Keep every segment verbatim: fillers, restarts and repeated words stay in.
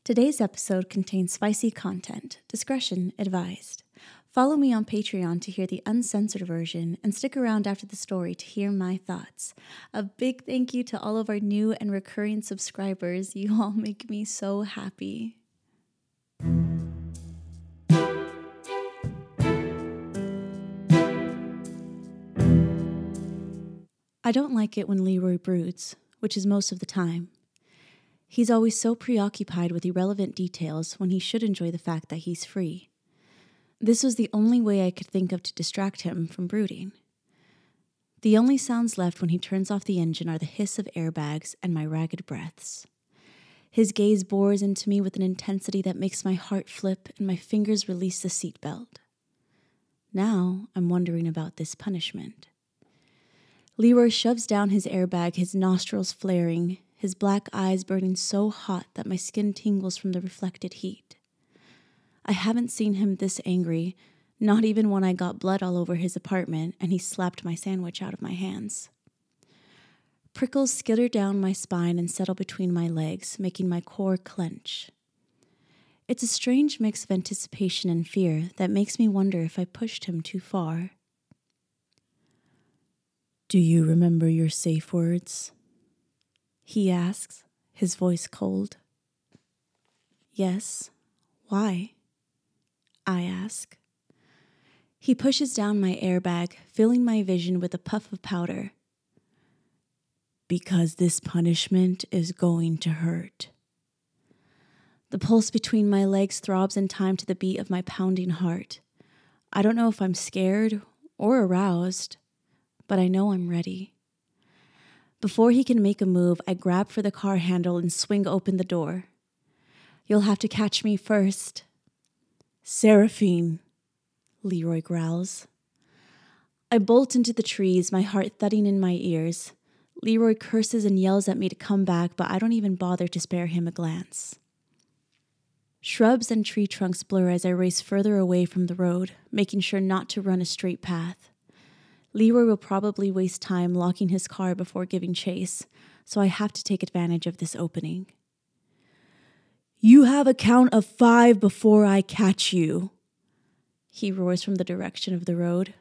Today's episode contains spicy content. Discretion advised. Follow me on Patreon to hear the uncensored version and stick around after the story to hear my thoughts. A big thank you to all of our new and recurring subscribers. You all make me so happy. I don't like it when Leroy broods, which is most of the time. He's always so preoccupied with irrelevant details when he should enjoy the fact that he's free. This was the only way I could think of to distract him from brooding. The only sounds left when he turns off the engine are the hiss of airbags and my ragged breaths. His gaze bores into me with an intensity that makes my heart flip and my fingers release the seatbelt. Now I'm wondering about this punishment. Leroy shoves down his airbag, his nostrils flaring, his black eyes burning so hot that my skin tingles from the reflected heat. I haven't seen him this angry, not even when I got blood all over his apartment and he slapped my sandwich out of my hands. Prickles skitter down my spine and settle between my legs, making my core clench. It's a strange mix of anticipation and fear that makes me wonder if I pushed him too far. "Do you remember your safe words?" he asks, his voice cold. "Yes. Why?" I ask. He pushes down my airbag, filling my vision with a puff of powder. "Because this punishment is going to hurt." The pulse between my legs throbs in time to the beat of my pounding heart. I don't know if I'm scared or aroused, but I know I'm ready. Before he can make a move, I grab for the car handle and swing open the door. "You'll have to catch me first." "Seraphine," Leroy growls. I bolt into the trees, my heart thudding in my ears. Leroy curses and yells at me to come back, but I don't even bother to spare him a glance. Shrubs and tree trunks blur as I race further away from the road, making sure not to run a straight path. Leroy will probably waste time locking his car before giving chase, so I have to take advantage of this opening. "You have a count of five before I catch you," he roars from the direction of the road.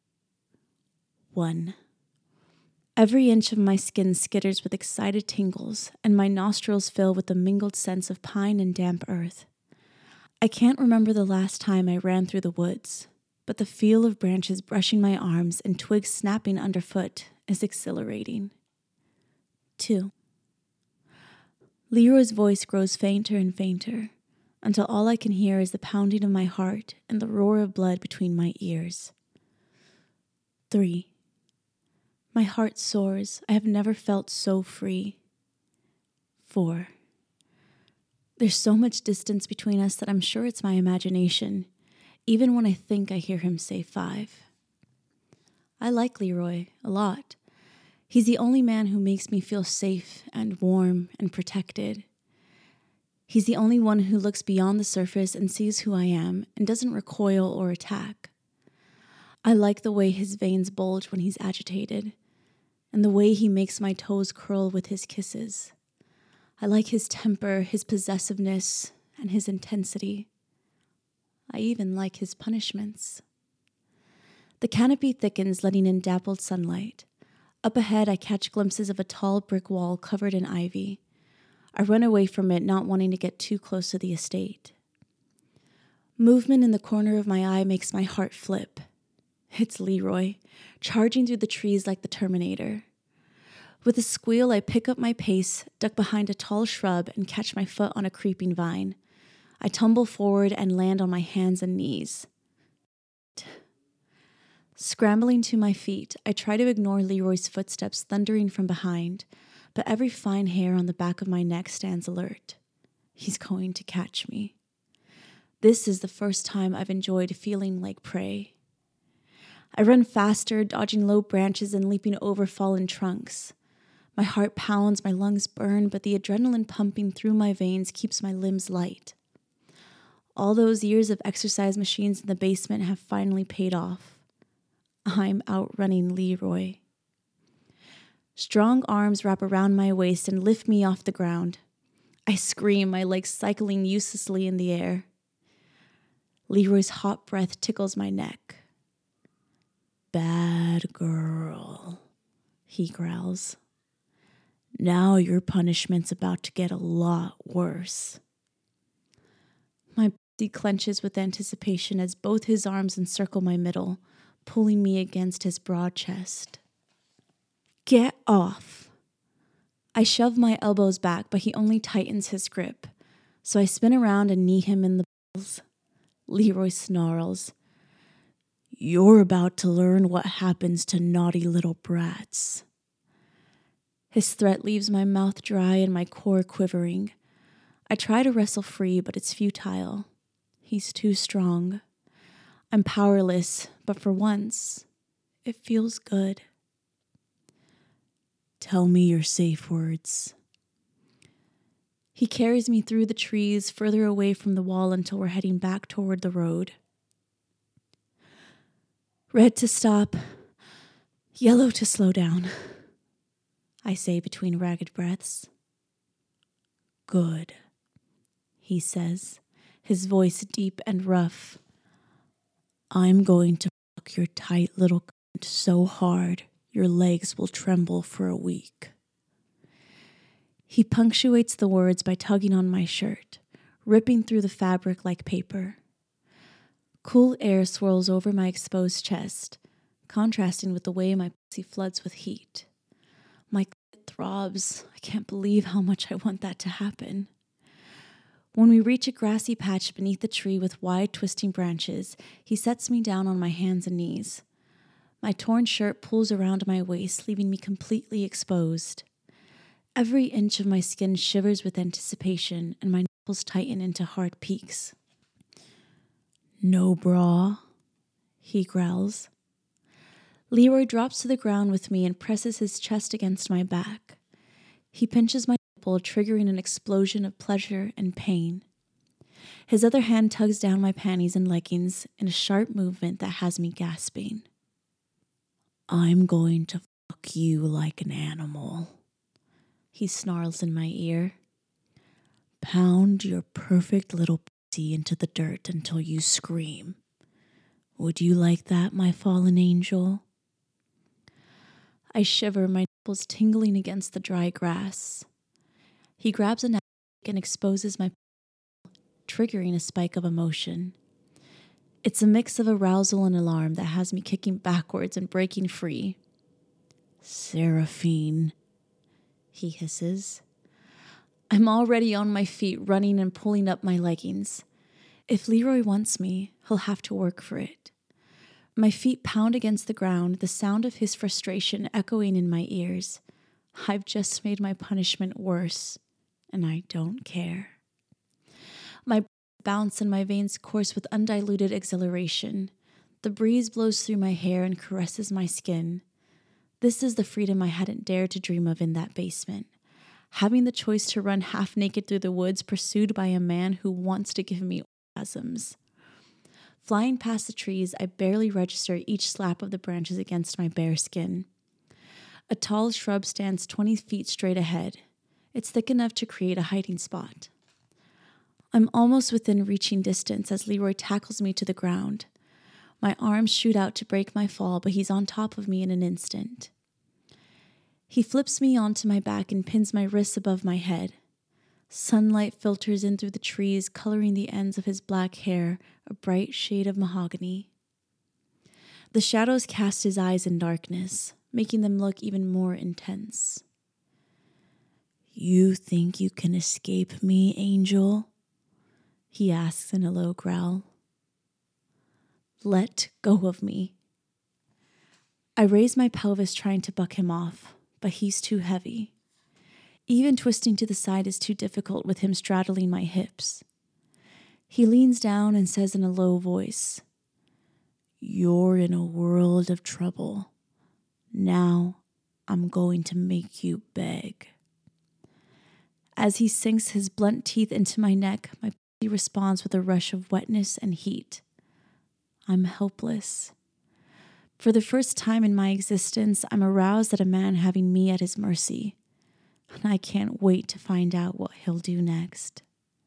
One. Every inch of my skin skitters with excited tingles, and my nostrils fill with the mingled scents of pine and damp earth. I can't remember the last time I ran through the woods, but the feel of branches brushing my arms and twigs snapping underfoot is exhilarating. Two. Leroy's voice grows fainter and fainter, until all I can hear is the pounding of my heart and the roar of blood between my ears. Three. My heart soars. I have never felt so free. Four. There's so much distance between us that I'm sure it's my imagination, even when I think I hear him say five. I like Leroy a lot. He's the only man who makes me feel safe and warm and protected. He's the only one who looks beyond the surface and sees who I am and doesn't recoil or attack. I like the way his veins bulge when he's agitated, and the way he makes my toes curl with his kisses. I like his temper, his possessiveness, and his intensity. I even like his punishments. The canopy thickens, letting in dappled sunlight. Up ahead, I catch glimpses of a tall brick wall covered in ivy. I run away from it, not wanting to get too close to the estate. Movement in the corner of my eye makes my heart flip. It's Leroy, charging through the trees like the Terminator. With a squeal, I pick up my pace, duck behind a tall shrub, and catch my foot on a creeping vine. I tumble forward and land on my hands and knees. Scrambling to my feet, I try to ignore Leroy's footsteps thundering from behind, but every fine hair on the back of my neck stands alert. He's going to catch me. This is the first time I've enjoyed feeling like prey. I run faster, dodging low branches and leaping over fallen trunks. My heart pounds, my lungs burn, but the adrenaline pumping through my veins keeps my limbs light. All those years of exercise machines in the basement have finally paid off. I'm outrunning Leroy. Strong arms wrap around my waist and lift me off the ground. I scream, my legs cycling uselessly in the air. Leroy's hot breath tickles my neck. Bad girl, he growls. Now your punishment's about to get a lot worse. My body clenches with anticipation as both his arms encircle my middle, pulling me against his broad chest. Get off. I shove my elbows back, but he only tightens his grip, so I spin around and knee him in the balls. Leroy snarls. You're about to learn what happens to naughty little brats. His threat leaves my mouth dry and my core quivering. I try to wrestle free, but it's futile. He's too strong. I'm powerless, but for once, it feels good. Tell me your safe words. He carries me through the trees, further away from the wall until we're heading back toward the road. Red to stop, yellow to slow down, I say between ragged breaths. Good, he says, his voice deep and rough. I'm going to fuck your tight little cunt so hard your legs will tremble for a week. He punctuates the words by tugging on my shirt, ripping through the fabric like paper. Cool air swirls over my exposed chest, contrasting with the way my pussy floods with heat. My clit throbs. I can't believe how much I want that to happen. When we reach a grassy patch beneath the tree with wide twisting branches, he sets me down on my hands and knees. My torn shirt pulls around my waist, leaving me completely exposed. Every inch of my skin shivers with anticipation, and my nipples tighten into hard peaks. No bra, he growls. Leroy drops to the ground with me and presses his chest against my back. He pinches my nipple, triggering an explosion of pleasure and pain. His other hand tugs down my panties and leggings in a sharp movement that has me gasping. I'm going to fuck you like an animal, he snarls in my ear. Pound your perfect little pussy into the dirt until you scream. Would you like that, my fallen angel? I shiver, my nipples tingling against the dry grass. He grabs a knife and exposes my pussy, triggering a spike of emotion. It's a mix of arousal and alarm that has me kicking backwards and breaking free. Seraphine, he hisses. I'm already on my feet, running and pulling up my leggings. If Leroy wants me, he'll have to work for it. My feet pound against the ground, the sound of his frustration echoing in my ears. I've just made my punishment worse, and I don't care. My bounce and my veins course with undiluted exhilaration. The breeze blows through my hair and caresses my skin. This is the freedom I hadn't dared to dream of in that basement. Having the choice to run half naked through the woods pursued by a man who wants to give me orgasms. Flying past the trees, I barely register each slap of the branches against my bare skin. A tall shrub stands twenty feet straight ahead. It's thick enough to create a hiding spot. I'm almost within reaching distance as Leroy tackles me to the ground. My arms shoot out to break my fall, but he's on top of me in an instant. He flips me onto my back and pins my wrists above my head. Sunlight filters in through the trees, coloring the ends of his black hair a bright shade of mahogany. The shadows cast his eyes in darkness, making them look even more intense. You think you can escape me, Angel? He asks in a low growl. Let go of me. I raise my pelvis trying to buck him off, but he's too heavy. Even twisting to the side is too difficult with him straddling my hips. He leans down and says in a low voice, You're in a world of trouble. Now I'm going to make you beg. As he sinks his blunt teeth into my neck, my body responds with a rush of wetness and heat. I'm helpless. For the first time in my existence, I'm aroused at a man having me at his mercy. and I can't wait to find out what he'll do next.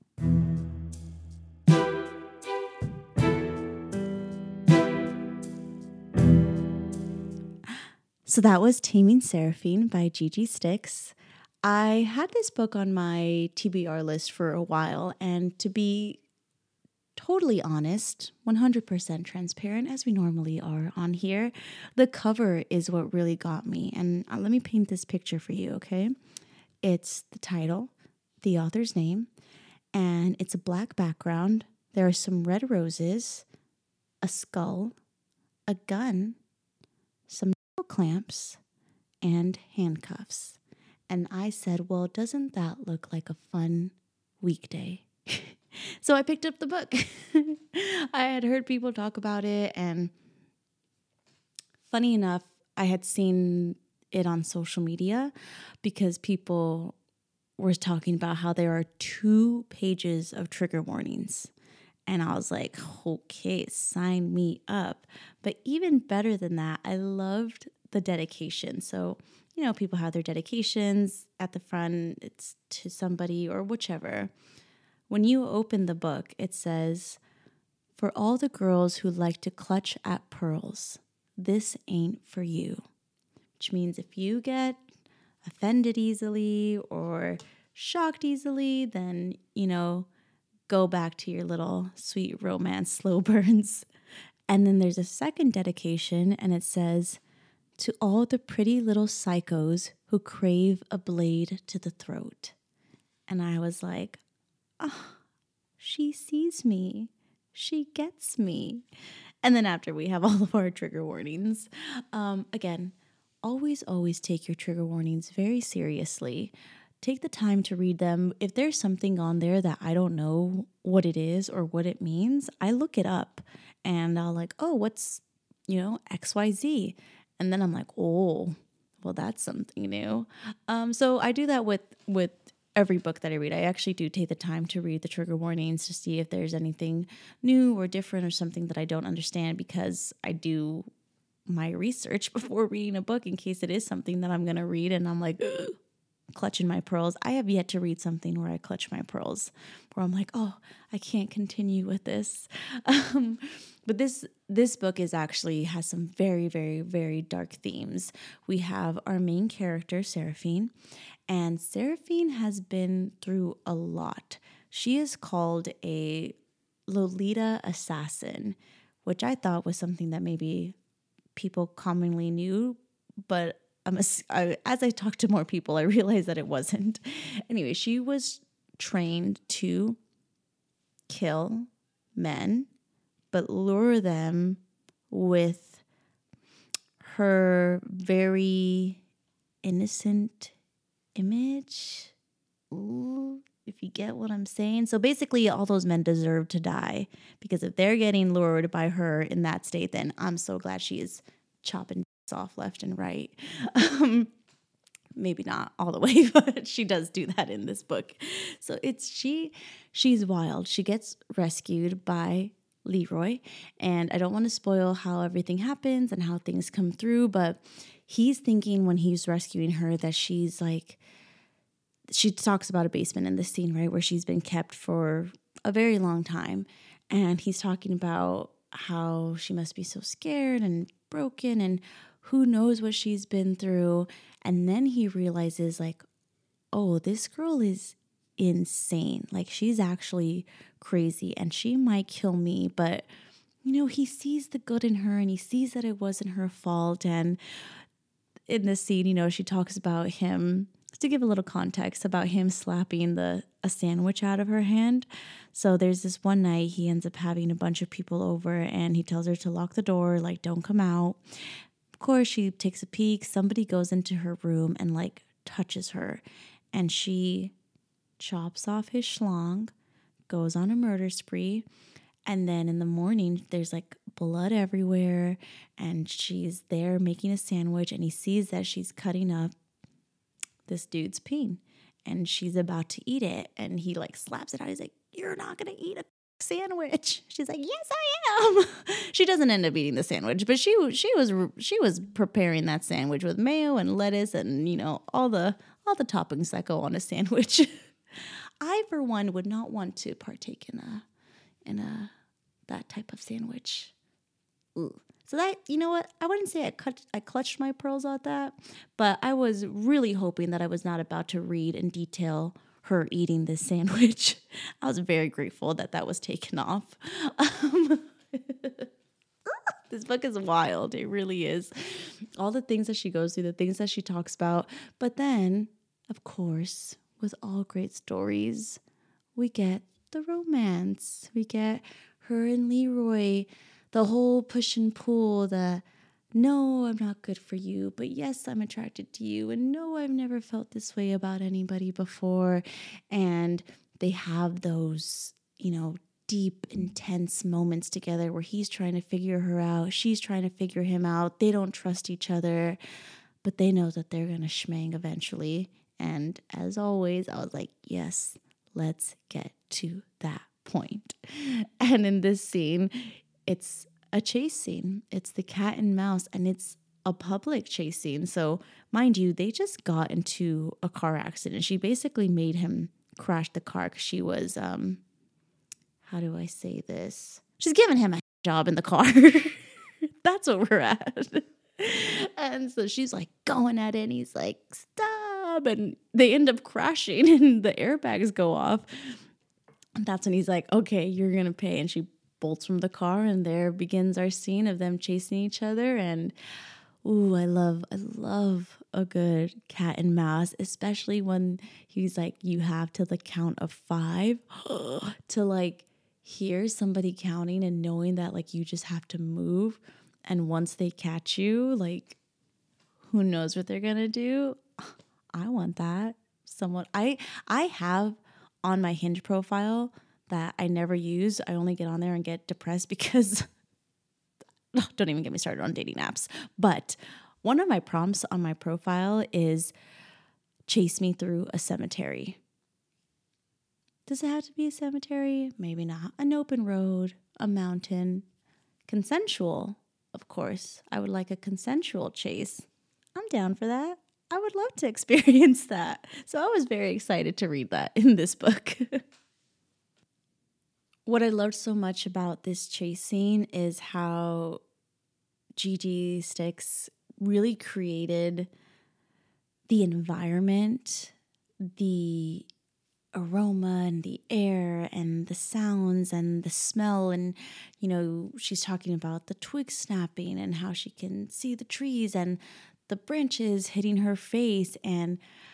So that was Taming Seraphine by Gigi Sticks. I had this book on my T B R list for a while, and to be totally honest, one hundred percent transparent, as we normally are on here, the cover is what really got me. And uh, let me paint this picture for you, okay? It's the title, the author's name, and it's a black background. There are some red roses, a skull, a gun, some clamps, and handcuffs. And I said, well, doesn't that look like a fun weekday? So I picked up the book. I had heard people talk about it, and funny enough, I had seen it on social media because people were talking about how there are two pages of trigger warnings. And I was like, okay, sign me up. But even better than that, I loved the dedication. So, you know, people have their dedications at the front. It's to somebody or whichever. When you open the book, it says, for all the girls who like to clutch at pearls, this ain't for you. Which means if you get offended easily or shocked easily, then, you know, go back to your little sweet romance slow burns. And then there's a second dedication, and it says, to all the pretty little psychos who crave a blade to the throat. And I was like, oh, she sees me. She gets me. And then after we have all of our trigger warnings, um, again, always, always take your trigger warnings very seriously. Take the time to read them. If there's something on there that I don't know what it is or what it means, I look it up and I'll like, oh, what's, you know, X Y Z. And then I'm like, oh, well, that's something new. Um, so I do that with, with every book that I read. I actually do take the time to read the trigger warnings to see if there's anything new or different or something that I don't understand, because I do my research before reading a book in case it is something that I'm going to read and I'm like, ugh, clutching my pearls. I have yet to read something where I clutch my pearls, where I'm like, oh, I can't continue with this. Um, but this this book is actually has some very, very, very dark themes. We have our main character, Seraphine, and Seraphine has been through a lot. She is called a Lolita assassin, which I thought was something that maybe people commonly knew, but I'm a, I, as I talked to more people, I realized that it wasn't. Anyway, she was trained to kill men, but lure them with her very innocent image. Ooh, if you get what I'm saying. So basically, all those men deserve to die, because if they're getting lured by her in that state, then I'm so glad she is chopping off left and right. Um, maybe not all the way, but she does do that in this book. So it's she, she's wild. She gets rescued by Leroy, and I don't want to spoil how everything happens and how things come through, but he's thinking when he's rescuing her that she's like, she talks about a basement in this scene, right, where she's been kept for a very long time, and he's talking about how she must be so scared and broken and who knows what she's been through. And then he realizes, like, oh, this girl is insane. Like, she's actually crazy and she might kill me. But, you know, he sees the good in her and he sees that it wasn't her fault. And in this scene, you know, she talks about him, to give a little context, about him slapping the a sandwich out of her hand. So there's this one night he ends up having a bunch of people over and he tells her to lock the door, like, don't come out. Of course, she takes a peek. Somebody goes into her room and, like, touches her. And she chops off his schlong, goes on a murder spree. And then in the morning, there's, like, blood everywhere. And she's there making a sandwich. And he sees that she's cutting up this dude's peen. And she's about to eat it. And he, like, slaps it out. He's like, you're not going to eat a sandwich. She's like, yes, I am. She doesn't end up eating the sandwich, but she she was she was preparing that sandwich with mayo and lettuce and, you know, all the all the toppings that go on a sandwich. I, for one, would not want to partake in a in a that type of sandwich. Ooh. So that, you know what? I wouldn't say I cut, I clutched my pearls at that, but I was really hoping that I was not about to read in detail her eating this sandwich. I was very grateful that that was taken off. Um, this book is wild. It really is. All the things that she goes through, the things that she talks about. But then, of course, with all great stories, we get the romance. We get her and Leroy, the whole push and pull, the no, I'm not good for you, but yes, I'm attracted to you. And no, I've never felt this way about anybody before. And they have those, you know, deep, intense moments together where he's trying to figure her out. She's trying to figure him out. They don't trust each other, but they know that they're going to schmang eventually. And as always, I was like, yes, let's get to that point. And in this scene, it's a chase scene. It's the cat and mouse, and it's a public chase scene. So mind you, they just got into a car accident. She basically made him crash the car because she was, um, how do I say this? She's giving him a job in the car. That's what we're at. And so she's like going at it, and he's like, stop. And they end up crashing, and the airbags go off. And that's when he's like, okay, you're going to pay. And she bolts from the car, and there begins our scene of them chasing each other. And ooh, I love, I love a good cat and mouse, especially when he's like, you have to the count of five to like hear somebody counting and knowing that like you just have to move. And once they catch you, like who knows what they're gonna do? I want that. Someone I I have on my Hinge profile that I never use. I only get on there and get depressed because don't even get me started on dating apps. But one of my prompts on my profile is chase me through a cemetery. Does it have to be a cemetery? Maybe not. An open road, a mountain, consensual, of course. I would like a consensual chase. I'm down for that. I would love to experience that. So I was very excited to read that in this book. What I loved so much about this chase scene is how Gigi Sticks really created the environment, the aroma and the air and the sounds and the smell. And, you know, she's talking about the twigs snapping and how she can see the trees and the branches hitting her face. And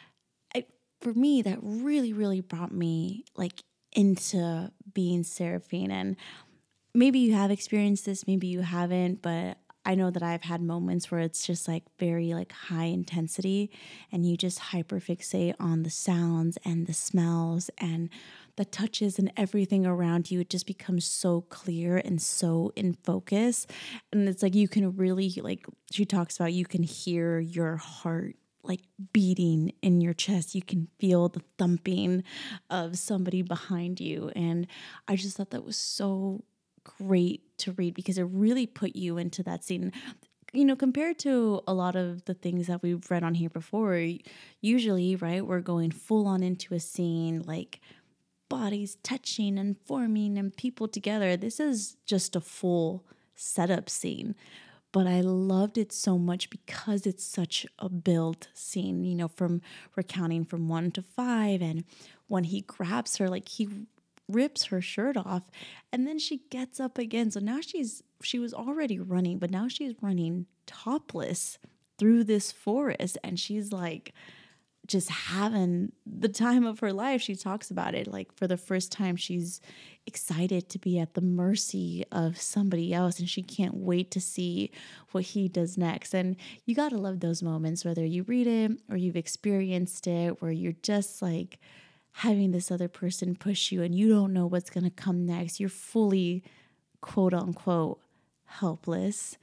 I, for me, that really, really brought me like into being Seraphine. And maybe you have experienced this, maybe you haven't, but I know that I've had moments where it's just like very like high intensity and you just hyperfixate on the sounds and the smells and the touches and everything around you. It just becomes so clear and so in focus. And it's like you can really, like she talks about, you can hear your heart like beating in your chest. You can feel the thumping of somebody behind you. And I just thought that was so great to read because it really put you into that scene. You know, compared to a lot of the things that we've read on here before, usually, right, we're going full on into a scene, like bodies touching and forming and people together. This is just a full setup scene. But I loved it so much because it's such a build scene, you know, from we're counting from one to five. And when he grabs her, like he rips her shirt off and then she gets up again. So now she's, she was already running, but now she's running topless through this forest. And she's like just having the time of her life. She talks about it like for the first time, she's excited to be at the mercy of somebody else and she can't wait to see what he does next. And you got to love those moments, whether you read it or you've experienced it, where you're just like having this other person push you and you don't know what's going to come next. You're fully, quote unquote, helpless,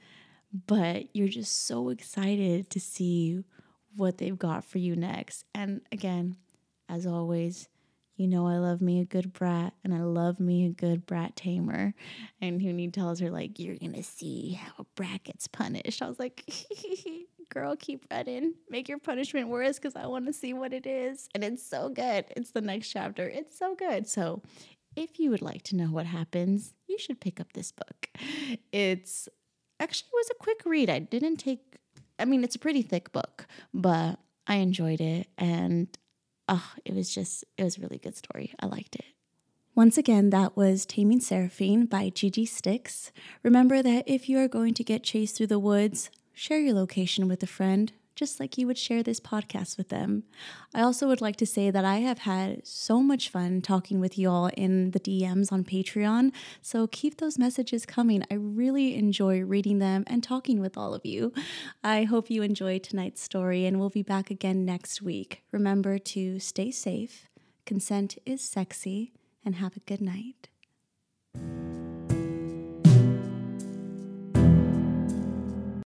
but you're just so excited to see what they've got for you next. And again, as always, you know I love me a good brat, and I love me a good brat tamer. And Huni tells her, like, you're going to see how a brat gets punished. I was like, girl, keep running. Make your punishment worse because I want to see what it is. And it's so good. It's the next chapter. It's so good. So if you would like to know what happens, you should pick up this book. It's actually was a quick read. I didn't take, I mean, it's a pretty thick book, but I enjoyed it. And oh, it was just, it was a really good story. I liked it. Once again, that was Taming Seraphine by Gigi Sticks. Remember that if you are going to get chased through the woods, share your location with a friend, just like you would share this podcast with them. I also would like to say that I have had so much fun talking with you all in the D Ms on Patreon, so keep those messages coming. I really enjoy reading them and talking with all of you. I hope you enjoyed tonight's story, and we'll be back again next week. Remember to stay safe, consent is sexy, and have a good night.